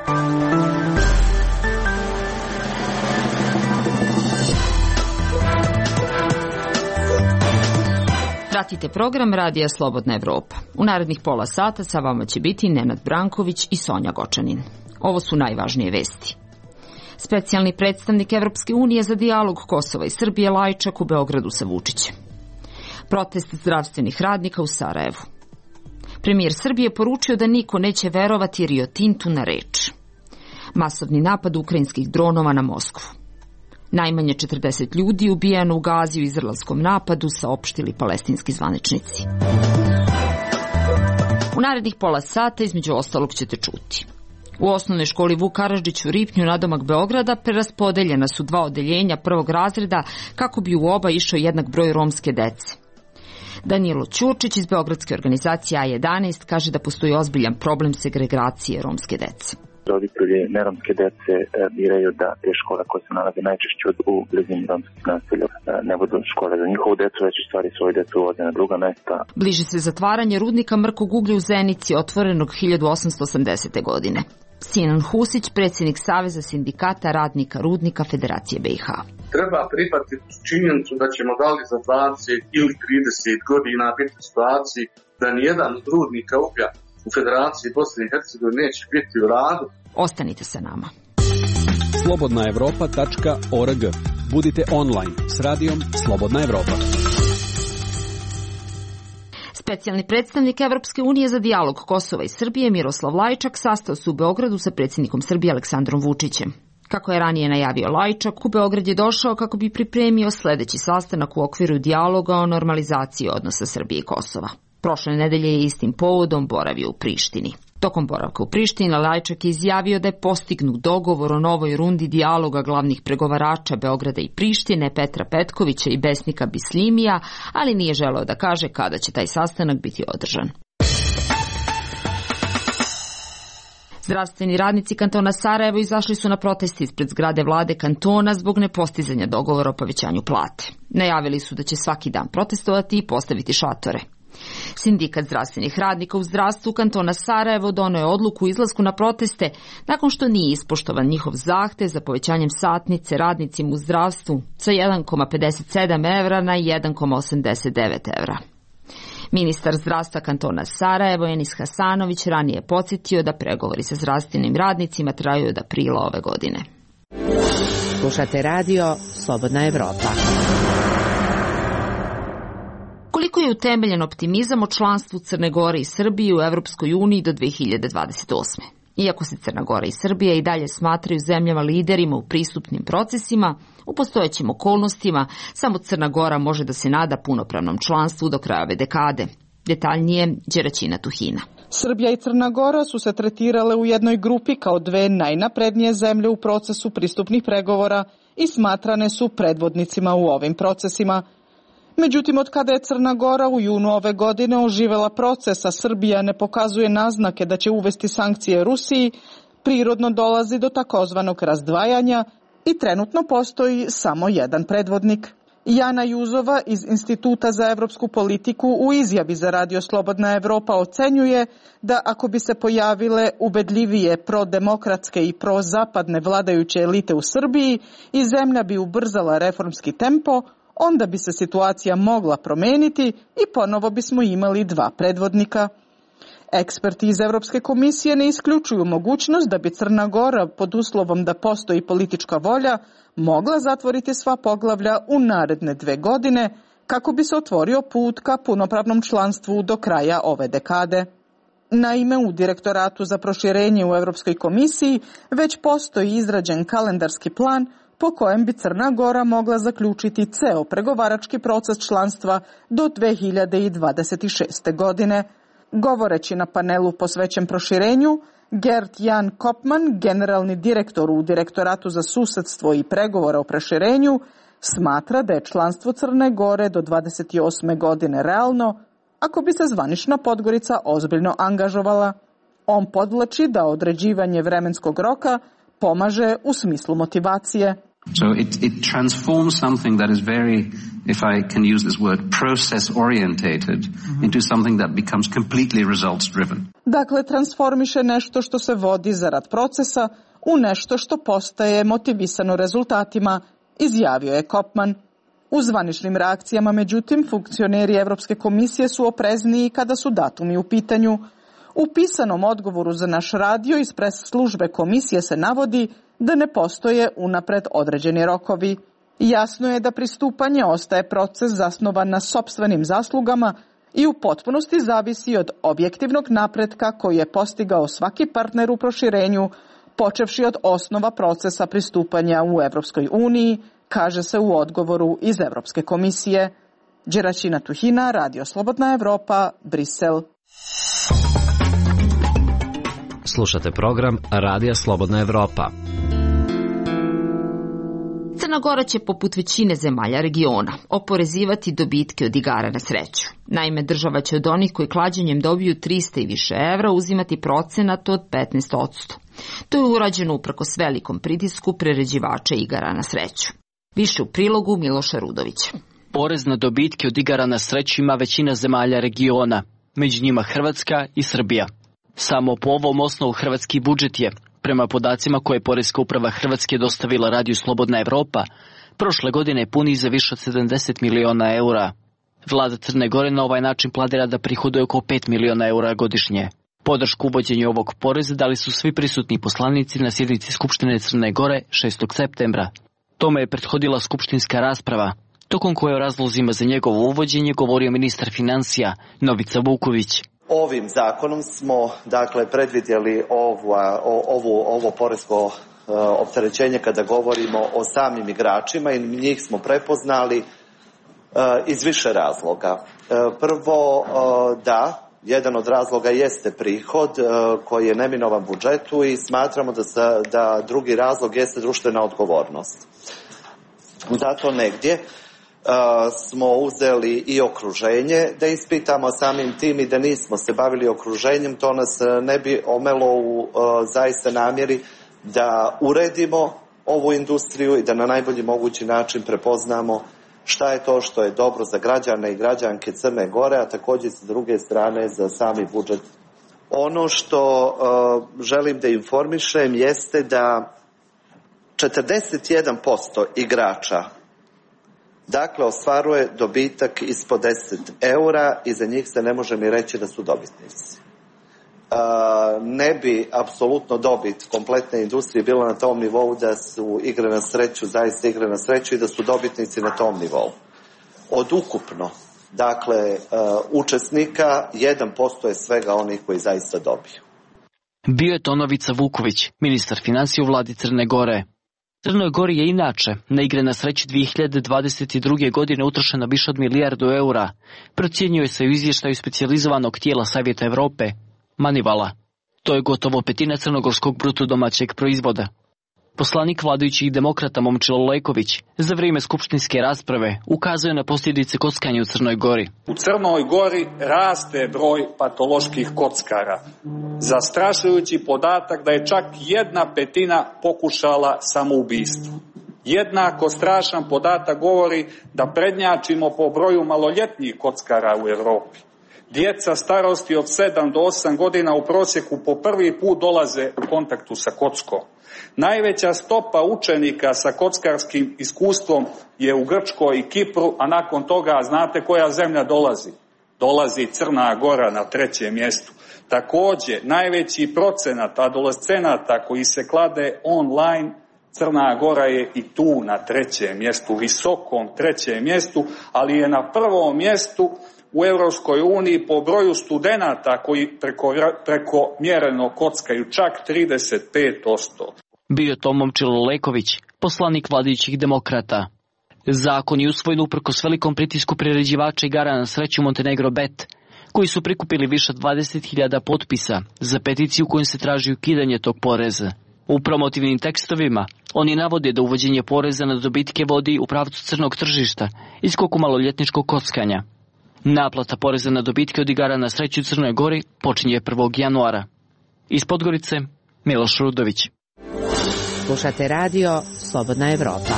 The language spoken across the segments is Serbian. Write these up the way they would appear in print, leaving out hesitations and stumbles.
Pratite program Radija Slobodna Evropa. U narednih pola sata sa vama će biti Nenad Branković i Sonja Gočanin. Ovo su najvažnije vesti. Specijalni predstavnik Evropske unije za dijalog Kosova i Srbije Lajčak u Beogradu sa Vučićem. Protest zdravstvenih radnika u Sarajevu. Premijer Srbije poručio da niko neće verovati Rio Tintu na reč. Masovni napad ukrajinskih dronova na Moskvu. Najmanje 40 ljudi ubijeno u Gazi u izraelskom napadu, saopštili palestinski zvaničnici. U narednih pola sata između ostalog ćete čuti. U osnovnoj školi Vuk Karadžić u Ripnju nadomak Beograda preraspodeljena su 2 odeljenja prvog razreda kako bi u oba išao jednak broj romske dece. Danilo Ćurčić iz beogradske organizacije A11 kaže da postoji ozbiljan problem segregacije romske dece. Roditelji neromske dece biraju da te škole koje se nalaze najčešće u blizini romskih naselja ne budu škole za njihovu decu, već u stvari svoju decu vode na druga mesta. Bliži se zatvaranje rudnika mrkog uglja u Zenici, otvorenog 1880. godine. Sinan Husić, predsjednik Saveza sindikata radnika rudnika Federacije BiH. Treba prihvatiti činjenicu da ćemo da li za 20 ili 30 godina biti u situaciji da nijedan od rudnika uglja u Federaciji Bosne i Hercegovine neće biti u radu. Ostanite sa nama. slobodnaevropa.org. Budite online s radijom Slobodna Evropa. Specijalni predstavnik Evropske unije za dijalog Kosova i Srbije Miroslav Lajčak sastao se u Beogradu sa predsjednikom Srbije Aleksandrom Vučićem. Kako je ranije najavio Lajčak, u Beograd je došao kako bi pripremio sledeći sastanak u okviru dijaloga o normalizaciji odnosa Srbije i Kosova. Prošle nedelje je istim povodom boravio u Prištini. Tokom boravka u Prištini Lajčak je izjavio da je postignut dogovor o novoj rundi dijaloga glavnih pregovarača Beograda i Prištine Petra Petkovića i Besnika Bislimija, ali nije želeo da kaže kada će taj sastanak biti održan. Zdravstveni radnici kantona Sarajevo izašli su na protesti ispred zgrade vlade kantona zbog nepostizanja dogovora o povećanju plate. Najavili su da će svaki dan protestovati i postaviti šatore. Sindikat zdravstvenih radnika u zdravstvu kantona Sarajevo doneo je odluku o izlasku na proteste nakon što nije ispoštovan njihov zahtev za povećanjem satnice radnicima u zdravstvu sa 1,57 evra na 1,89 evra. Ministar zdravstva kantona Sarajevo Enis Hasanović ranije je podsjetio da pregovori sa zdravstvenim radnicima traju od aprila ove godine. Slušate radio Slobodna Evropa. Koliko je utemeljen optimizam o članstvu Crne Gore i Srbije u Evropskoj uniji do 2028. Iako se Crna Gora i Srbija i dalje smatraju zemljama liderima u pristupnim procesima, u postojećim okolnostima samo Crna Gora može da se nada punopravnom članstvu do kraja ove dekade. Detaljnije Đeraćina Tuhina. Srbija i Crna Gora su se tretirale u jednoj grupi kao dve najnaprednije zemlje u procesu pristupnih pregovora i smatrane su predvodnicima u ovim procesima. Međutim, od kada je Crna Gora u junu ove godine oživela proces, a Srbija ne pokazuje naznake da će uvesti sankcije Rusiji, prirodno dolazi do takozvanog razdvajanja i trenutno postoji samo jedan predvodnik. Jana Juzova iz Instituta za evropsku politiku u izjavi za Radio Slobodna Evropa ocenjuje da ako bi se pojavile ubedljivije prodemokratske i prozapadne vladajuće elite u Srbiji i zemlja bi ubrzala reformski tempo, onda bi se situacija mogla promeniti i ponovo bismo imali dva predvodnika. Eksperti iz Evropske komisije ne isključuju mogućnost da bi Crna Gora, pod uslovom da postoji politička volja, mogla zatvoriti sva poglavlja u naredne 2 godine kako bi se otvorio put ka punopravnom članstvu do kraja ove dekade. Naime, u Direktoratu za proširenje u Evropskoj komisiji već postoji izrađen kalendarski plan po kojem bi Crna Gora mogla zaključiti ceo pregovarački proces članstva do 2026. godine. Govoreći na panelu posvećen proširenju, Gert Jan Kopman, generalni direktor u Direktoratu za susedstvo i pregovore o proširenju, smatra da je članstvo Crne Gore do 28. godine realno, ako bi se zvanična Podgorica ozbiljno angažovala. On podvlači da određivanje vremenskog roka pomaže u smislu motivacije. So it transforms something that is very, if I can use this word, process orientated into something that becomes completely results driven. Dakle, transformiše nešto što se vodi zarad procesa u nešto što postaje motivisano rezultatima, izjavio je Kopman. U zvaničnim reakcijama, međutim, funkcioneri Evropske komisije su oprezniji kada su datumi u pitanju. U pisanom odgovoru za naš radio iz pres službe komisije se navodi da ne postoje unapred određeni rokovi. Jasno je da pristupanje ostaje proces zasnovan na sopstvenim zaslugama i u potpunosti zavisi od objektivnog napretka koji je postigao svaki partner u proširenju, počevši od osnova procesa pristupanja u Evropskoj uniji, kaže se u odgovoru iz Evropske komisije. Đeraćina Tuhina, Radio Slobodna Evropa, Brisel. Slušate program Radija Slobodna Evropa. Crna Gora će, poput većine zemalja regiona, oporezivati dobitke od igara na sreću. Naime, država će od onih koji klađenjem dobiju 300 i više evra uzimati procenat od 15%. To je urađeno uprkos velikom pritisku priređivača igara na sreću. Više u prilogu Miloša Rudovića. Porez na dobitke od igara na sreću ima većina zemalja regiona, među njima Hrvatska i Srbija. Samo po ovom osnovu hrvatski budžet je, prema podacima koje je Poreska uprava Hrvatske dostavila Radiju Slobodna Evropa, prošle godine puni za više od 70 miliona eura. Vlada Crne Gore na ovaj način planira da prihoduje oko 5 miliona eura godišnje. Podršku uvođenju ovog poreza dali su svi prisutni poslanici na sjednici Skupštine Crne Gore 6. septembra. Tome je prethodila skupštinska rasprava, tokom koje o razlozima za njegovo uvođenje govorio ministar financija Novica Vuković. Ovim zakonom smo predvidjeli ovo poresko opterećenje kada govorimo o samim igračima i njih smo prepoznali iz više razloga. Prvo, jedan od razloga jeste prihod koji je neminovan budžetu i smatramo da drugi razlog jeste društvena odgovornost. Zato negdje smo uzeli i okruženje da ispitamo samim tim i da nismo se bavili okruženjem, to nas ne bi omelo u zaista namjeri da uredimo ovu industriju i da na najbolji mogući način prepoznamo šta je to što je dobro za građane i građanke Crne Gore, a također sa druge strane za sami budžet. Ono što želim da informišem jeste da 41% igrača ostvaruje dobitak ispod 10 eura i za njih se ne može ni reći da su dobitnici. Ne bi apsolutno dobit kompletne industrije bilo na tom nivou da su igre na sreću, zaista igre na sreću i da su dobitnici na tom nivou. Od ukupno, učesnika 1% je svega onih koji zaista dobiju. Bio je to Novica Vuković, ministar financija u vladi Crne Gore. Crnoj Gori je inače na igre na sreću 2022. godine utrošeno više od milijardu eura, procjenjuje se u izvještaju specijalizovanog tijela Savjeta Evrope, Manivala. To je gotovo petina crnogorskog bruto domaćeg proizvoda. Poslanik vladajućih demokrata Momčilo Leković za vrijeme skupštinske rasprave ukazuje na posljedice kockanja u Crnoj Gori. U Crnoj Gori raste broj patoloških kockara. Zastrašujući podatak da je čak 1/5 pokušala samoubistvo. Jednako strašan podatak govori da prednjačimo po broju maloljetnih kockara u Europi. Djeca starosti od 7 do 8 godina u prosjeku po prvi put dolaze u kontaktu sa kockom. Najveća stopa učenika sa kockarskim iskustvom je u Grčkoj i Kipru, a nakon toga znate koja zemlja dolazi? Dolazi Crna Gora na 3. mjestu. Također, najveći procenat adolescenata koji se klade online, Crna Gora je i tu na 3. mjestu, visokom 3. mjestu, ali je na 1. mjestu u Europskoj uniji po broju studenata koji preko mjereno kockaju, čak 35%. Bio je to Momčilo Leković, poslanik vladajućih demokrata. Zakon je usvojen uprkos velikom pritisku priređivača igara na sreću Montenegro Bet, koji su prikupili više od 20.000 potpisa za peticiju kojom se traži ukidanje tog poreza. U promotivnim tekstovima oni navode da uvođenje poreza na dobitke vodi u pravcu crnog tržišta i skoku maloljetničkog kockanja. Naplata poreza na dobitke od igara na sreću u Crnoj Gori počinje 1. januara. Iz Podgorice, Miloš Rudović. Slušate radio Slobodna Evropa.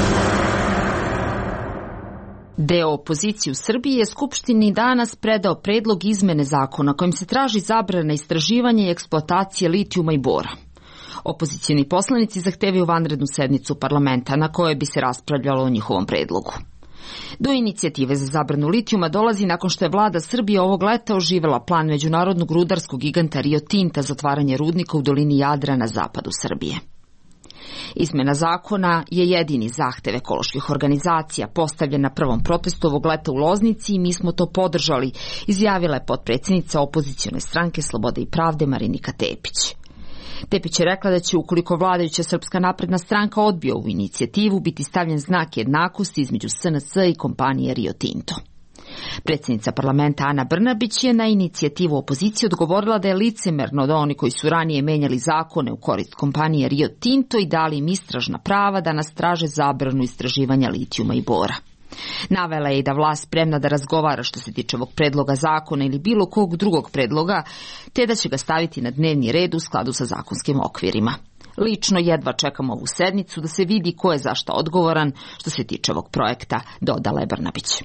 Deo opozicije u Srbiji je Skupštini danas predao predlog izmene zakona kojim se traži zabrana istraživanja i eksploatacije litijuma i bora. Opozicioni poslanici zahtevaju vanrednu sednicu parlamenta na kojoj bi se raspravljalo o njihovom predlogu. Do inicijative za zabranu litijuma dolazi nakon što je vlada Srbije ovog leta oživela plan međunarodnog rudarskog giganta Rio Tinta za otvaranje rudnika u dolini Jadra na zapadu Srbije. Izmena zakona je jedini zahtev ekoloških organizacija postavljen na prvom protestu ovog leta u Loznici i mi smo to podržali, izjavila je potpredsjednica opozicione stranke Slobode i pravde Marinika Tepić. Tepić je rekla da će, ukoliko vladajuća Srpska napredna stranka odbije ovu inicijativu, biti stavljen znak jednakosti između SNS i kompanije Rio Tinto. Predsjednica parlamenta Ana Brnabić je na inicijativu opozicije odgovorila da je licemerno da oni koji su ranije menjali zakone u korist kompanije Rio Tinto i dali im istražna prava da nas traže zabranu istraživanja litijuma i bora. Navela je i da vlast spremna da razgovara što se tiče ovog predloga zakona ili bilo kog drugog predloga, te da će ga staviti na dnevni red u skladu sa zakonskim okvirima. Lično jedva čekam ovu sednicu da se vidi ko je za šta odgovoran što se tiče ovog projekta, dodala je Brnabić.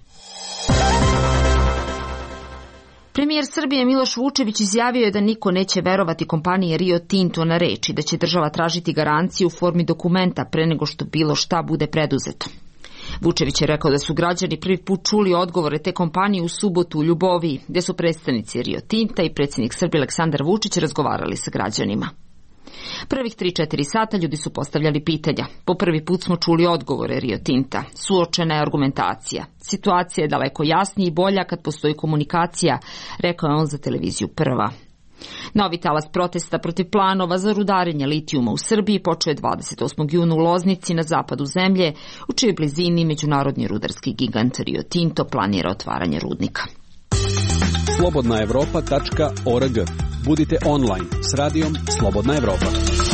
Premijer Srbije Miloš Vučević izjavio je da niko neće verovati kompaniji Rio Tinto na reč i da će država tražiti garanciju u formi dokumenta pre nego što bilo šta bude preduzeto. Vučević je rekao da su građani prvi put čuli odgovore te kompanije u subotu u Ljuboviji, gdje su predstavnici Rio Tinta i predsjednik Srbije Aleksandar Vučić razgovarali sa građanima. Prvih 3-4 sata ljudi su postavljali pitanja. Po prvi put smo čuli odgovore Rio Tinta. Suočena je argumentacija. Situacija je daleko jasnija i bolja kad postoji komunikacija, rekao je on za televiziju Prva. Novi talas protesta protiv planova za rudarenje litijuma u Srbiji počeo je 28. juna u Loznici na zapadu zemlje, u čijoj blizini međunarodni rudarski gigant Rio Tinto planira otvaranje rudnika. slobodnaevropa.org. Budite online s radijom Slobodna Evropa.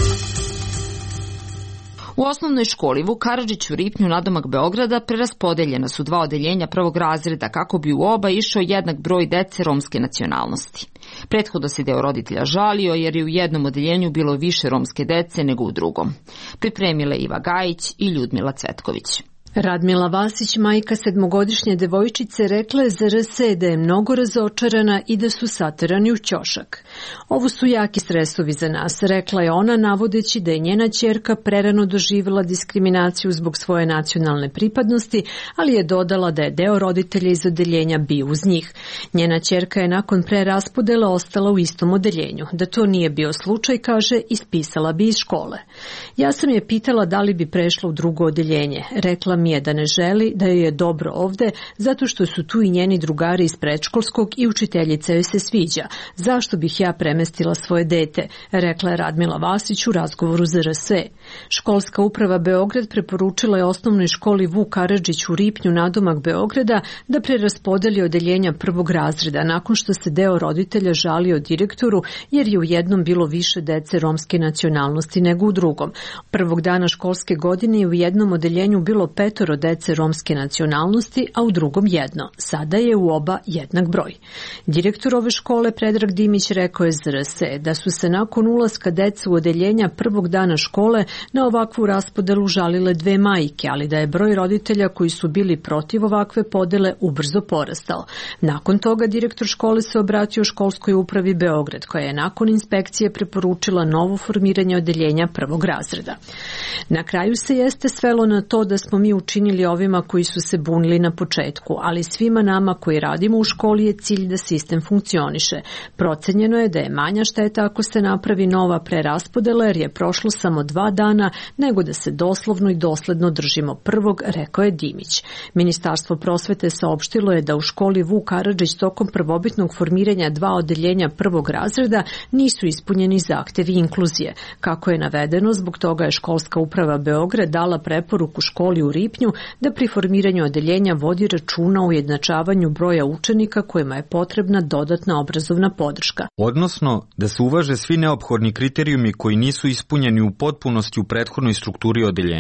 U osnovnoj školi Vuk Karadžić u Ripnju nadomak Beograda preraspodeljena su 2 odeljenja prvog razreda kako bi u oba išao jednak broj dece romske nacionalnosti. Prethodno se deo roditelja žalio jer je u jednom odeljenju bilo više romske dece nego u drugom. Pripremile Iva Gajić i Ljudmila Cvetković. Radmila Vasić, majka 7-godišnje devojčice, rekla je za RS da je mnogo razočarana i da su saterani u ćošak. Ovo su jaki stresovi za nas, rekla je ona, navodeći da je njena ćerka prerano doživjela diskriminaciju zbog svoje nacionalne pripadnosti, ali je dodala da je deo roditelja iz odeljenja bio uz njih. Njena ćerka je nakon preraspodele ostala u istom odeljenju. Da to nije bio slučaj, kaže, ispisala bi iz škole. Ja sam je pitala da li bi prešla u drugo odeljenje. Rekla mi je da ne želi, da joj je dobro ovde, zato što su tu i njeni drugari iz predškolskog i učiteljica joj se sviđa. Zašto bih ja premestila svoje dete, rekla je Radmila Vasić u razgovoru za RS. Školska uprava Beograd preporučila je osnovnoj školi Vuk Karadžić u Ripnju nadomak Beograda da preraspodeli odeljenja prvog razreda nakon što se deo roditelja žalio direktoru jer je u jednom bilo više dece romske nacionalnosti nego u drugom. Prvog dana školske godine je u jednom odeljenju bilo 5 dece romske nacionalnosti, a u drugom 1. Sada je u oba jednak broj. Direktor ove škole Predrag Dimić rekao je za RS da su se nakon ulaska dece u odeljenja prvog dana škole na ovakvu raspodelu žalile 2 majke, ali da je broj roditelja koji su bili protiv ovakve podele ubrzo porastao. Nakon toga direktor škole se obratio školskoj upravi Beograd, koja je nakon inspekcije preporučila novo formiranje odeljenja prvog razreda. Na kraju se jeste svelo na to da smo mi učinili ovima koji su se bunili na početku, ali svima nama koji radimo u školi je cilj da sistem funkcioniše. Procenjeno je da je manja šteta ako se napravi nova preraspodela jer je prošlo samo 2 dana nego da se doslovno i dosledno držimo prvog, rekao je Dimić. Ministarstvo prosvete saopštilo je da u školi Vuk Karadžić tokom prvobitnog formiranja 2 odeljenja prvog razreda nisu ispunjeni zahtevi inkluzije. Kako je navedeno, zbog toga je školska uprava Beograd dala preporuku školi u Ripnju da pri formiranju odeljenja vodi računa o ujednačavanju broja učenika kojima je potrebna dodatna obrazovna podrška. Odnosno, da se uvaže svi neophodni kriterijumi koji nisu ispunjeni u potpunosti u prethodnoj strukturi odeljenja.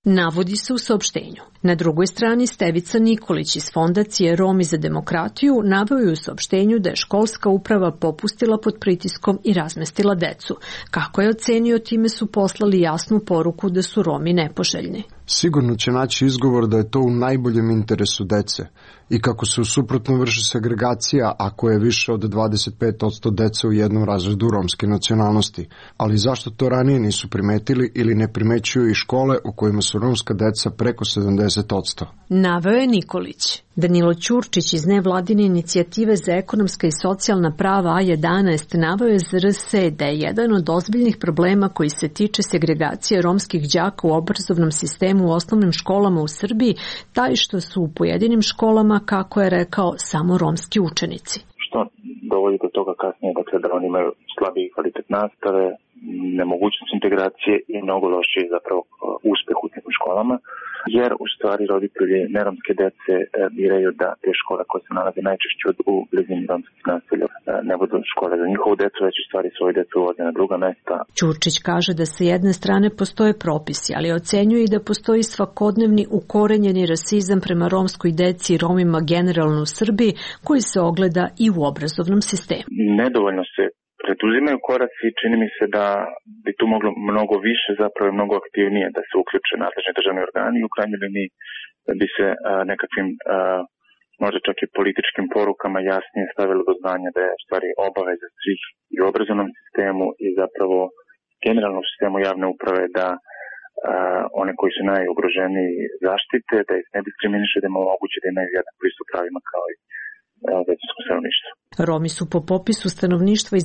Navodi se u saopštenju. Na drugoj strani Stevica Nikolić iz Fondacije Romi za demokratiju naveo je u saopštenju da je školska uprava popustila pod pritiskom i razmestila decu. Kako je ocenio, time su poslali jasnu poruku da su Romi nepoželjni. Sigurno će naći izgovor da je to u najboljem interesu dece i kako se u suprotno vrši segregacija ako je više od 25% dece u jednom razredu romske nacionalnosti. Ali zašto to ranije nisu primetili ili ne primećuju i škole u kojima su romska deca preko 70%? Naveo je Nikolić. Danilo Ćurčić iz nevladine inicijative za ekonomska i socijalna prava A11 naveo je za RS da je jedan od ozbiljnih problema koji se tiče segregacije romskih đaka u obrazovnom sistemu u osnovnim školama u Srbiji taj što su u pojedinim školama, kako je rekao, samo romski učenici. Što dovodi do toga kasnije, dakle, da oni imaju slabiji kvalitet nastave, nemogućnost integracije i mnogo lošiji zapravo uspeh u tim školama, jer u stvari roditelji neromske dece biraju da te škole koje se nalaze najčešće u blizini romskih naselja ne budu škole za njihovu decu, već u stvari svoju decu uvode na druga mesta. Ćurčić kaže da sa jedne strane postoje propisi, ali ocenjuje i da postoji svakodnevni ukorenjeni rasizam prema romskoj deci i Romima generalno u Srbiji, koji se ogleda i u obrazovnom sistemu. Nedovoljno se preduzimaju koraci i čini mi se da bi tu moglo mnogo više, zapravo mnogo aktivnije da se uključe nadležni državni organi i u krajnjoj liniji bi se nekakvim možda čak i političkim porukama jasnije stavilo do znanja da je u stvari obaveza svih i u obrazovnom sistemu i zapravo generalno u sistemu javne uprave da one koji su najugroženiji zaštite, da ih ne diskriminiše, da im omoguće da imaju jednak pristup pravima kao i većinskom stanovništvu. Romi su po popisu stanovništva iz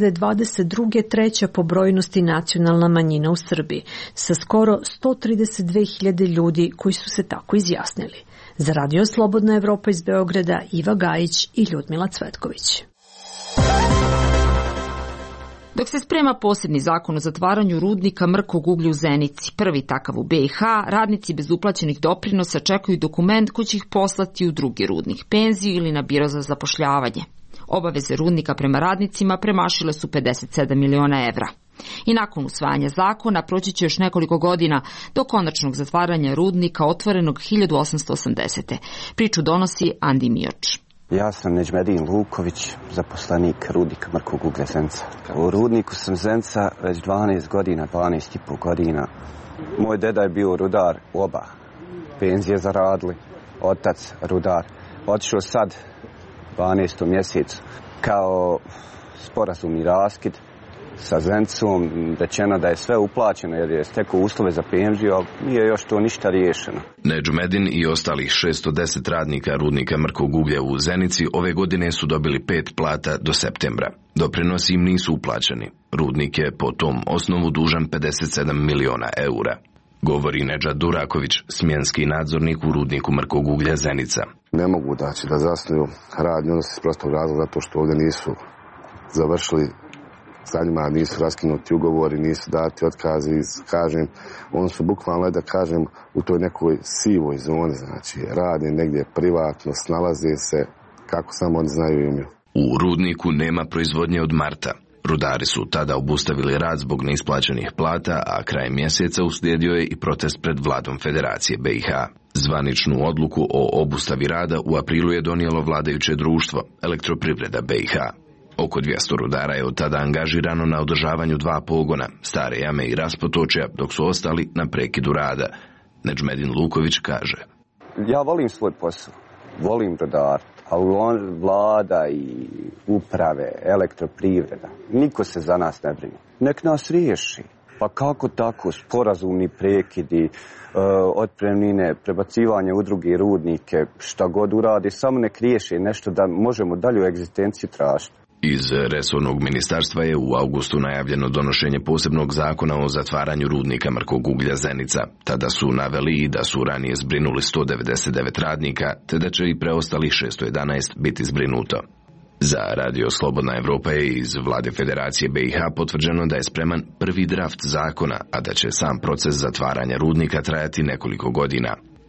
2022. treća po brojnosti nacionalna manjina u Srbiji, sa skoro 132.000 ljudi koji su se tako izjasnili. Za Radio Slobodna Evropa iz Beograda, Iva Gajić i Ljudmila Cvetković. Dok se sprema posebni zakon o zatvaranju rudnika mrkog uglja u Zenici, prvi takav u BiH, radnici bez uplaćenih doprinosa čekaju dokument koji će ih poslati u drugi rudnik, penziju ili na biro za zapošljavanje. Obaveze rudnika prema radnicima premašile su 57 miliona evra. I nakon usvajanja zakona proći će još nekoliko godina do konačnog zatvaranja rudnika otvorenog 1880. Priču donosi Andi Mioč. Ja sam Neđmedin Luković, zaposlenik rudnika mrkog uglja Zenica. U rudniku sam Zenica već 12,5 godina. Moj deda je bio rudar u oba. Penzije zaradili, otac rudar. Otišao sad 12. mjesecu kao sporazumni raskid sa Zenicom, rečeno da je sve uplaćeno jer je stekao uslove za penziju, ali nije još to ništa riješeno. Neđmedin i ostalih 610 radnika rudnika mrkog uglja u Zenici ove godine su dobili 5 plata do septembra. Doprinosi im nisu uplaćeni. Rudnik je po tom osnovu dužan 57 miliona eura. Govori Nedžad Duraković, smjenski nadzornik u rudniku mrkog uglja Zenica. Ne mogu da zasnuju radni odnos iz prostog razloga zato što ovdje nisu završili, sa njima nisu raskinuti ugovori, nisu dati otkazi, kažem, oni su bukvalno, da kažem, u toj nekoj sivoj zoni, znači radi negdje privatno, snalaze se kako samo oni znaju ime. U rudniku nema proizvodnje od marta. Rudari su tada obustavili rad zbog neisplaćenih plata, a krajem mjeseca uslijedio je i protest pred vladom Federacije BiH. Zvaničnu odluku o obustavi rada u aprilu je donijelo vladajuće društvo, Elektroprivreda BiH. Oko 200 rudara je od tada angažirano na održavanju 2 pogona, Stare jame i Raspotočja, dok su ostali na prekidu rada. Neđmedin Luković kaže. Ja volim svoj posao, volim rudar, ali vlada i uprave, Elektroprivreda, niko se za nas ne brine. Nek nas riješi. Pa kako tako, sporazumni prekidi, otpremnine, prebacivanje u druge rudnike, šta god uradi, samo nek riješi nešto da možemo dalju egzistenciju tražiti. Iz resornog ministarstva je u avgustu najavljeno donošenje posebnog zakona o zatvaranju rudnika mrkog uglja Zenica. Tada su naveli i da su ranije zbrinuli 199 radnika, te da će i preostalih 611 biti zbrinuto. Za Radio Slobodna Evropa je iz vlade Federacije BiH potvrđeno da je spreman prvi draft zakona, a da će sam proces zatvaranja rudnika trajati nekoliko godina.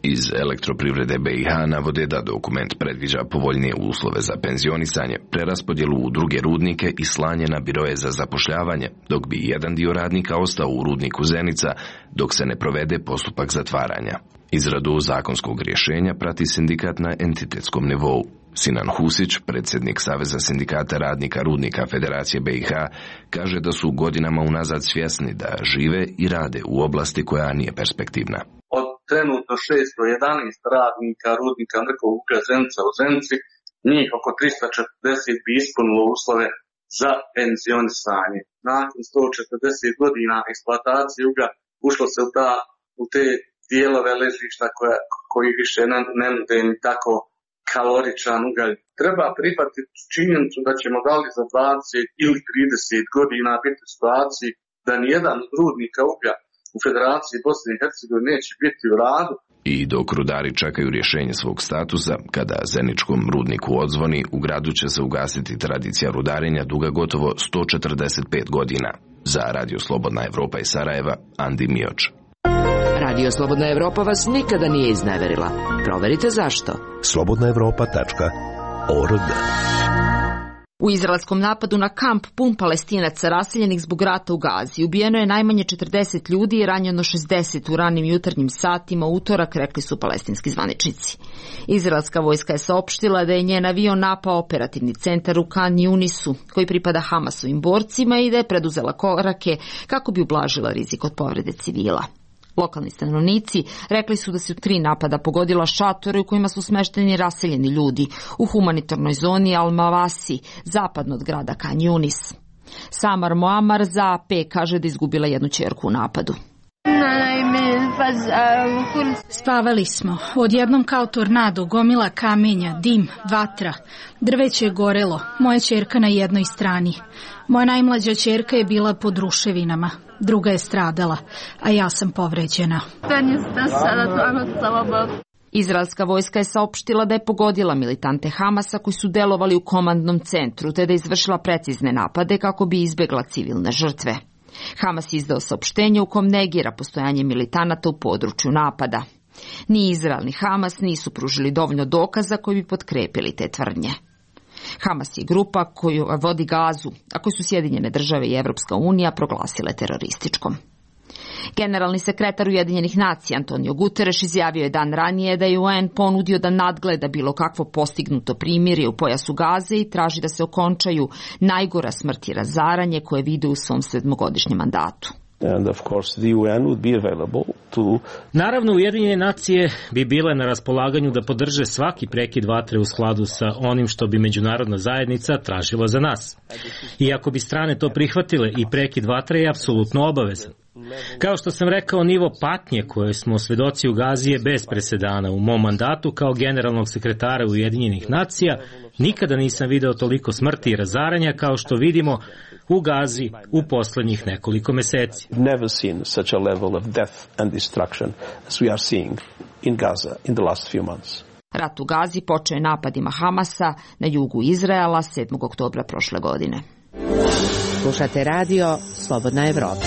Iz Elektroprivrede BiH navode da dokument predviđa povoljnije uslove za penzionisanje, preraspodjelu u druge rudnike i slanje na biroje za zapošljavanje, dok bi jedan dio radnika ostao u rudniku Zenica dok se ne provede postupak zatvaranja. Izradu zakonskog rješenja prati sindikat na entitetskom nivou. Sinan Husić, predsjednik Saveza sindikata radnika rudnika Federacije BiH, kaže da su godinama unazad svjesni da žive i rade u oblasti koja nije perspektivna. Od trenutno 611 radnika rudnika mrkovog uglja Zenica u Zenici, njih oko 340 bi ispunilo uslove za penzionisanje. Nakon 140 godina eksploatacije uglja ušlo se u te dijelove ležišta koji više ne nude ni tako kaloričan ugalj. Treba prihvatiti činjenicu da ćemo da li za 20 ili 30 godina biti u situaciji da nijedan od rudnika uglja u Federaciji Bosne i Hercegovine neće biti u radu. I dok rudari čekaju rješenje svog statusa, kada zeničkom rudniku odzvoni, u gradu će se ugasiti tradicija rudarenja duga gotovo 145 godina. Za Radio Slobodna Evropa iz Sarajeva, Andi Mioč. Radio Slobodna Evropa vas nikada nije izneverila. Proverite zašto. slobodnaevropa.org. U izraelskom napadu na kamp pun Palestinaca raseljenih zbog rata u Gazi ubijeno je najmanje 40 ljudi i ranjeno 60 u ranim jutarnjim satima utorak, rekli su palestinski zvaničnici. Izraelska vojska je saopštila da je njen avion napao operativni centar u Kan Yunisu, koji pripada Hamasovim borcima, i da je preduzela korake kako bi ublažila rizik od povrede civila. Lokalni stanovnici rekli su da su 3 napada pogodila šatore u kojima su smešteni raseljeni ljudi u humanitarnoj zoni Al-Mawasi, zapadno od grada Kan Yunis. Samar Moamar za AP kaže da izgubila jednu ćerku u napadu. Spavali smo. Odjednom kao tornado, gomila kamenja, dim, vatra. Drveće je gorelo. Moja ćerka na jednoj strani. Moja najmlađa ćerka je bila pod ruševinama. Druga je stradala, a ja sam povređena. Izraelska vojska je saopštila da je pogodila militante Hamasa koji su delovali u komandnom centru, te da je izvršila precizne napade kako bi izbjegla civilne žrtve. Hamas je izdao saopštenje u kom negira postojanje militanata u području napada. Ni Izrael ni Hamas nisu pružili dovoljno dokaza koji bi potkrepili te tvrdnje. Hamas je grupa koju vodi Gazu, a koju su Sjedinjene države i Evropska unija proglasile terorističkom. Generalni sekretar Ujedinjenih nacija Antonio Guterres izjavio je dan ranije da je UN ponudio da nadgleda bilo kakvo postignuto primirje u pojasu Gaze i traži da se okončaju najgora smrt i razaranje koje vide u svom 7-godišnjem mandatu. And of course the UN would be available to... Naravno, Ujedinjene nacije bi bile na raspolaganju da podrže svaki prekid vatre u skladu sa onim što bi međunarodna zajednica tražila za nas. I ako bi strane to prihvatile, i prekid vatre je apsolutno obavezan. Kao što sam rekao, nivo patnje koje smo svedoci u Gazi je bez presedana. U mom mandatu kao generalnog sekretara Ujedinjenih nacija nikada nisam video toliko smrti i razaranja kao što vidimo u Gazi u poslednjih nekoliko meseci. Never seen such a level of death and destruction as we are seeing in Gaza in the last few months. Rat u Gazi počeo je napadima Hamasa na jugu Izraela 7. oktobra prošle godine. Slušate radio Slobodna Evropa.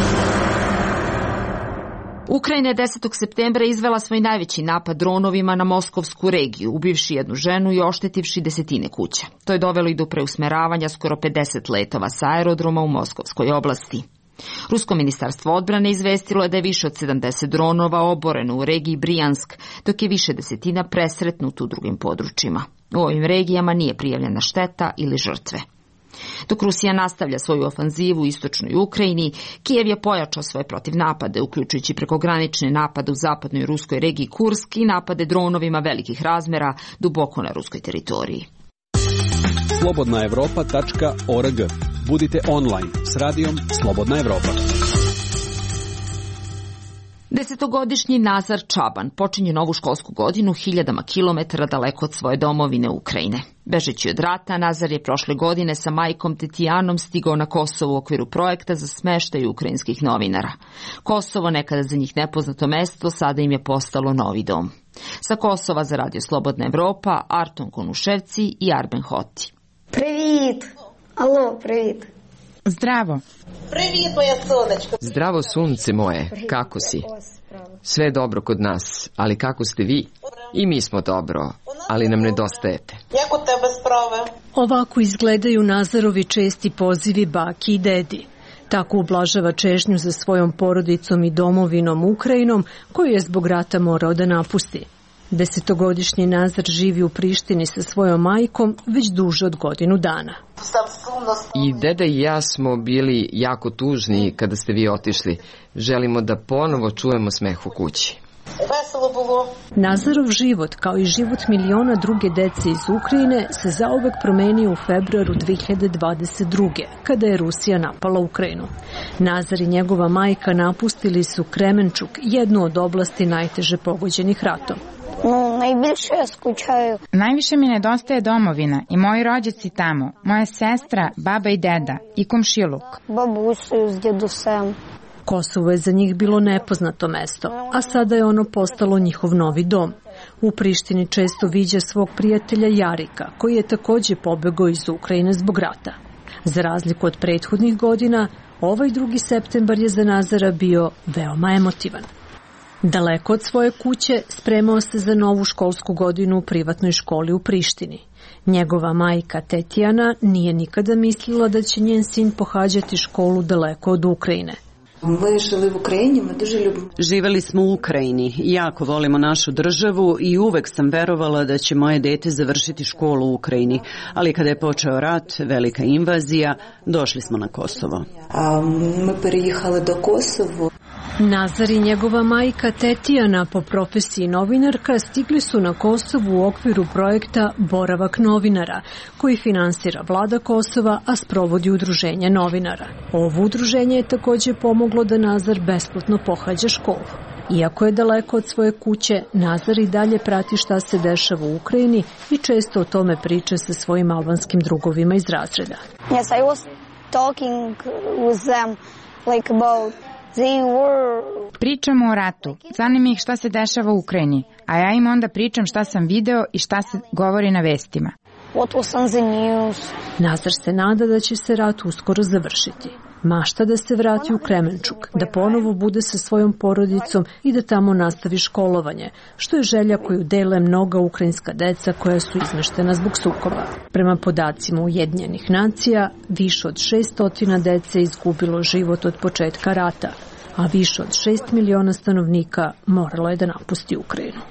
Ukrajina je 10. septembra izvela svoj najveći napad dronovima na moskovsku regiju, ubivši jednu ženu i oštetivši desetine kuća. To je dovelo i do preusmeravanja skoro 50 letova sa aerodroma u Moskovskoj oblasti. Rusko ministarstvo odbrane izvestilo je da je više od 70 dronova oboreno u regiji Brijansk, dok je više desetina presretnuto u drugim područjima. U ovim regijama nije prijavljena šteta ili žrtve. Dok Rusija nastavlja svoju ofanzivu u istočnoj Ukrajini, Kijev je pojačao svoje protivnapade, uključujući prekogranične napade u zapadnoj ruskoj regiji Kursk i napade dronovima velikih razmera duboko na ruskoj teritoriji. slobodnaevropa.org. Budite online s radijom Slobodna Evropa. 10-godišnji Nazar Čaban počinje novu školsku godinu hiljadama kilometara daleko od svoje domovine Ukrajine. Bežeći od rata, Nazar je prošle godine sa majkom Tetijanom stigao na Kosovo u okviru projekta za smeštaj ukrajinskih novinara. Kosovo, nekada za njih nepoznato mesto, sada im je postalo novi dom. Sa Kosova za Radio Slobodna Evropa, Arton Konuševci i Arben Hoti. Привіт! Алло, привіт! Zdravo. Привіт, моя сонечко. Zdravo, sunce moje. Kako si? Sve je dobro kod nas, ali kako ste vi? I mi smo dobro, ali nam nedostajete. Jak u tebe sprave? Ovako izgledaju Nazarovi česti pozivi baki i dedi. Tako ublažava čežnju za svojom porodicom i domovinom Ukrajinom, koju je zbog rata morao da napusti. 10-godišnji Nazar živi u Prištini sa svojom majkom već duže od godinu dana. I deda i ja smo bili jako tužni kada ste vi otišli. Želimo da ponovo čujemo smeh u kući. Nazarov život, kao i život miliona druge dece iz Ukrajine, se zauvek promenio u februaru 2022. kada je Rusija napala Ukrajinu. Nazar i njegova majka napustili su Kremenčuk, jednu od oblasti najteže pogođenih ratom. Najviše mi nedostaje domovina i moji rođaci tamo, moja sestra, baba i deda i komšiluk. Kosovo je za njih bilo nepoznato mesto, a sada je ono postalo njihov novi dom. U Prištini često viđa svog prijatelja Jarika, koji je takođe pobegao iz Ukrajine zbog rata. Za razliku od prethodnih godina, ovaj 2. septembar je za Nazara bio veoma emotivan. Daleko od svoje kuće spremao se za novu školsku godinu u privatnoj školi u Prištini. Njegova majka Tetjana nije nikada mislila da će njen sin pohađati školu daleko od Ukrajine. Živeli smo u Ukrajini, jako volimo našu državu i uvek sam verovala da će moje dete završiti školu u Ukrajini, ali kada je počeo rat, velika invazija, došli smo na Kosovo. Nazar i njegova majka Tetjana, po profesiji novinarka, stigli su na Kosovu u okviru projekta Boravak novinara, koji finansira vlada Kosova, a sprovodi udruženje novinara. Ovo udruženje je takođe pomoglo da Nazar besplatno pohađa školu. Iako je daleko od svoje kuće, Nazar i dalje prati šta se dešava u Ukrajini i često o tome priča sa svojim albanskim drugovima iz razreda. Yes, I was talking with them like about Pričamo o ratu. Zanima ih šta se dešava u Ukrajini, a ja im onda pričam šta sam video i šta se govori na vestima. Nazar se nada da će se rat uskoro završiti. Mašta da se vrati u Kremenčuk, da ponovo bude sa svojom porodicom i da tamo nastavi školovanje, što je želja koju dele mnoga ukrajinska deca koja su izmeštena zbog sukoba. Prema podacima Ujedinjenih nacija, više od 600 dece izgubilo život od početka rata, a više od 6 miliona stanovnika moralo je da napusti Ukrajinu.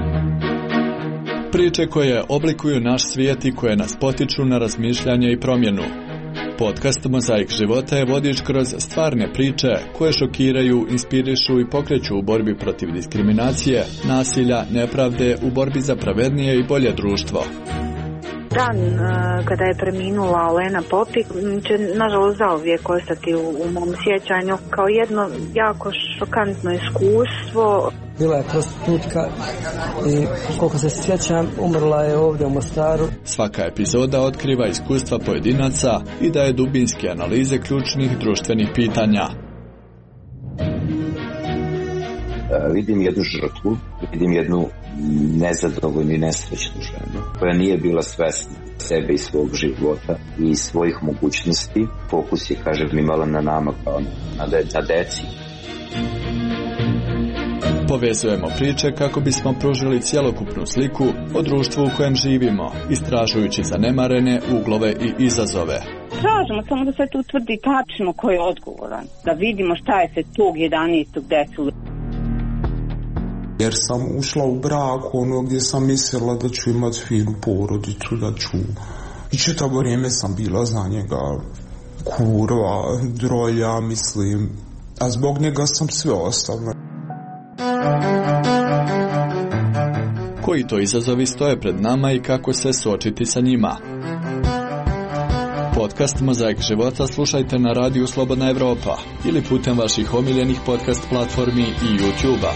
Priče koje oblikuju naš svijet i koje nas potiču na razmišljanje i promjenu. Podcast Mozaik života je vodič kroz stvarne priče koje šokiraju, inspirišu i pokreću u borbi protiv diskriminacije, nasilja, nepravde, u borbi za pravednije i bolje društvo. Dan kada je preminula Olena Popik će nažalost zauvijek ostati u mom sjećanju kao jedno jako šokantno iskustvo. Bila je prostitutka i koliko se sjećam umrla je ovdje u Mostaru. Svaka epizoda otkriva iskustva pojedinaca i daje dubinske analize ključnih društvenih pitanja. Vidim jednu žrtvu, vidim jednu nezadovoljnu i nesrećnu ženu koja nije bila svesna sebe i svog života i svojih mogućnosti. Fokus je, kažem, imala na nama kao na deci. Povezujemo priče kako bismo pružili cjelokupnu sliku o društvu u kojem živimo, istražujući zanemarene uglove i izazove. Tražimo samo da se tu utvrdi tačno ko je odgovoran, da vidimo šta je se tog 11. desilo. Jer sam ušla u brak ono gdje sam mislila da ću imati finu porodicu, da ću... I čitavo vrijeme sam bila za njega kurva, drolja, mislim. A zbog njega sam sve ostavila. Koji to izazovi stoje pred nama i kako se suočiti sa njima? Podcast Mozaik života slušajte na radiju Slobodna Evropa ili putem vaših omiljenih podcast platformi i YouTube-a.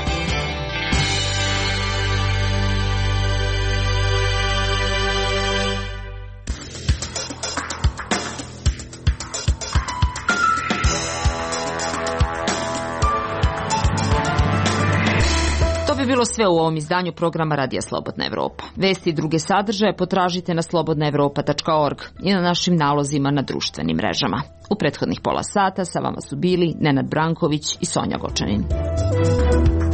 Bilo sve u ovom izdanju programa Radija Slobodna Evropa. Vesti i druge sadržaje potražite na slobodnaevropa.org i na našim nalozima na društvenim mrežama. U prethodnih pola sata sa vama su bili Nenad Branković i Sonja Gočanin.